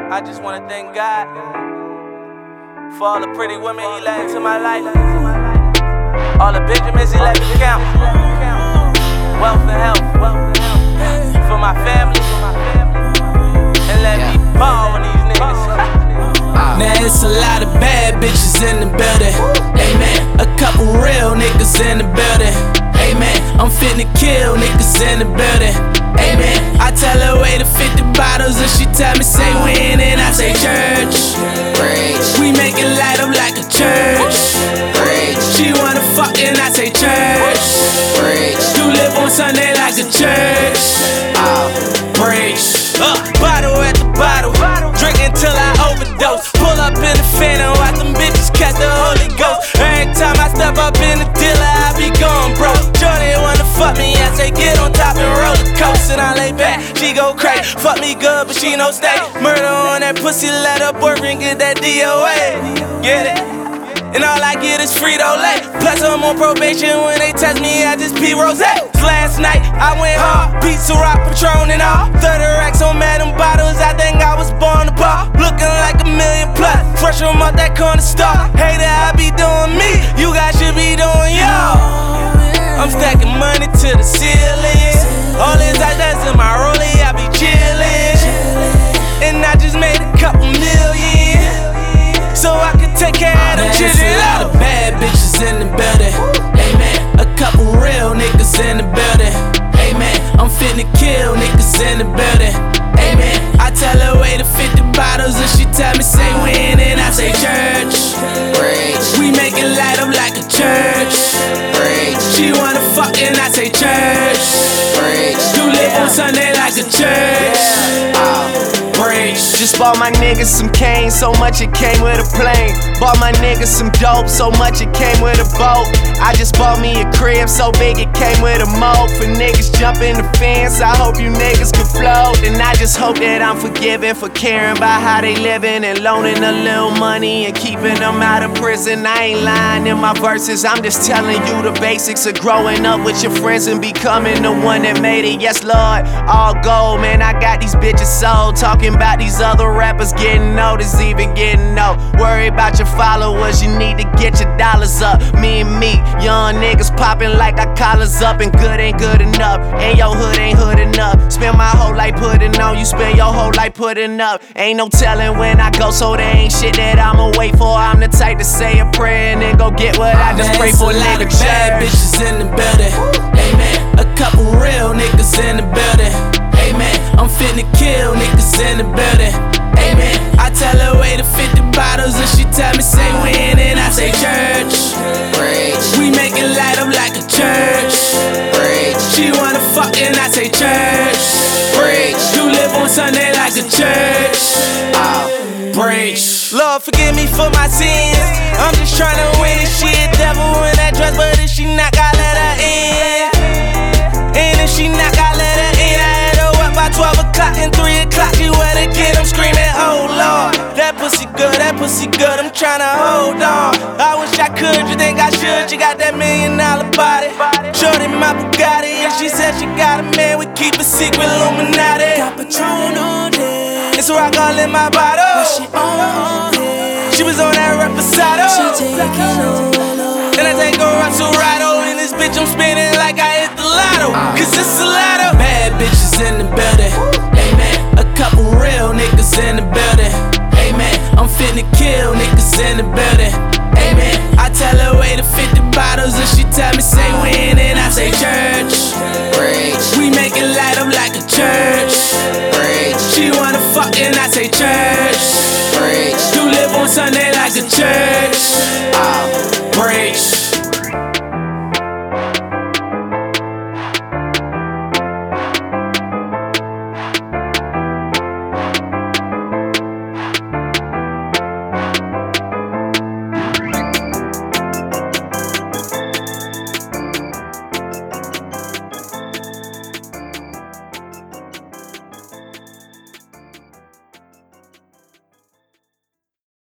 I just wanna thank God for all the pretty women He let into my life, all the Benjamins He let me count, wealth and health for my family, and let me ball on these niggas. Now it's a lot of bad bitches in the building, amen. A couple real niggas in the building, amen. I'm finna kill niggas in the building, amen. I tell her way to 50 bottles and she tell me say when, and I say church. We make it light up like a church. She wanna fuck and I say church. You live on Sunday like a church. Preach. Bottle at the bottle, drinking till I overdose. Pull up in the Phantom, watch them bitches catch the Holy Ghost. Every time I step up in the dealer, I be going broke. Shorty wanna fuck me, I say get on top and roller coast. And I lay back, she go crazy. Fuck me good, but she no stay. Murder on that pussy, let her boyfriend get that DOA. Get it? And all I get is Frito-Lay. Plus I'm on probation, when they test me, I just pee rosé. Last night, I went hard, pizza, rock, Patron and all. 30 racks on Madam Bottles, I think I was born to ball. Looking like $1 million plus, fresh from out that corner store. Hater, I be doing me, you guys should be doing y'all. I'm stacking money to the ceiling. All this ice that's in my rollie, I be chillin'. And I just made a couple million, so I can take care of them children. There's a lot of bad bitches in the building, amen. A couple real niggas in the building, amen. I'm finna kill niggas in the building, amen. I tell her way to 50 bottles and she tell me say when, and I say church. We make it light up like a church. She wanna fuck and I say church. You live on Sunday like a church. Just bought my niggas some cane, so much it came with a plane. Bought my niggas some dope, so much it came with a boat. I just bought me a crib, so big it came with a moat. For niggas jumping the fence, I hope you niggas can float. And I just hope that I'm forgiven for caring about how they living and loaning a little money and keeping them out of prison. I ain't lying in my verses, I'm just telling you the basics of growing up with your friends and becoming the one that made it. Yes, Lord, all gold, man, I got these bitches sold. Talking about these other rappers getting noticed, even getting no. Worry about your followers, you need to get your dollars up. Me and me, young niggas popping like our collars up, and good ain't good enough, and your hood ain't hood enough. Spend my whole life putting on, you spend your whole life putting up. Ain't no telling when I go, so there ain't shit that I'ma wait for. I'm the type to say a prayer and then go get what I just pray for. A lot of bad bitches in the building, amen. A couple real niggas in the building, amen. I'm finna kill niggas in the building, amen. I tell her way to 50 bottles and she tell me say when, and I say church. We make it light up like a church. She wanna fuck and I say church. You live on Sunday like a church. Preach. Lord, forgive me for my sins. I'm just tryna win this shit. Devil in that dress, but if she knock, I let her in. And if she knock, I let her in. I had her up by 12 o'clock and 3 o'clock. She wet again, I'm screaming, oh Lord. That pussy good, I'm tryna hold on. I wish I could, you think I should? You got that $1 million body. Shorty my Bugatti, and she said she got a man. We keep a secret, Illuminati. Got Patron on it, It's rock all in my bottle. she on it. She was on that Reposado. She taking over. Then I take her up to Rado. In this bitch, I'm spinning like I hit the lotto. Cause it's a lotto. Bad bitches in the building, amen. A couple real niggas in the building, amen. I'm finna kill niggas in the building, amen. I tell her way to 50 bottles and she tell me say when, and I say church. We make it light up like a church. She wanna fuck and I say church. You live on Sunday like a church.